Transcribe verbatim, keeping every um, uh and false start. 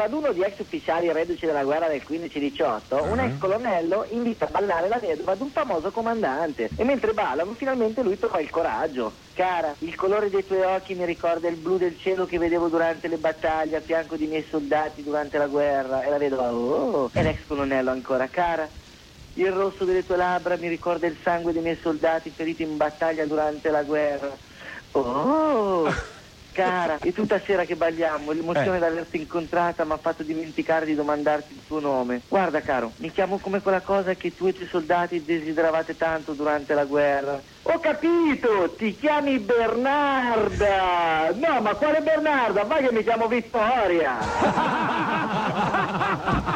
raduno di ex ufficiali reduci dalla guerra del quindici diciotto, uh-huh. un ex colonnello invita a ballare la vedova ad un famoso comandante e mentre ballano finalmente lui trova il coraggio. Cara, il colore dei tuoi occhi mi ricorda il blu del cielo che vedevo durante le battaglie a fianco dei miei soldati durante la guerra. E la vedova, oh, e l'ex colonnello ancora, cara, il rosso delle tue labbra mi ricorda il sangue dei miei soldati feriti in battaglia durante la guerra. Oh, cara, e tutta sera che balliamo, l'emozione Eh. d'averti incontrata mi ha fatto dimenticare di domandarti il tuo nome. Guarda, caro, mi chiamo come quella cosa che tu e i tuoi soldati desideravate tanto durante la guerra. Ho capito, ti chiami Bernarda. No, ma quale Bernarda? Vai che mi chiamo Vittoria.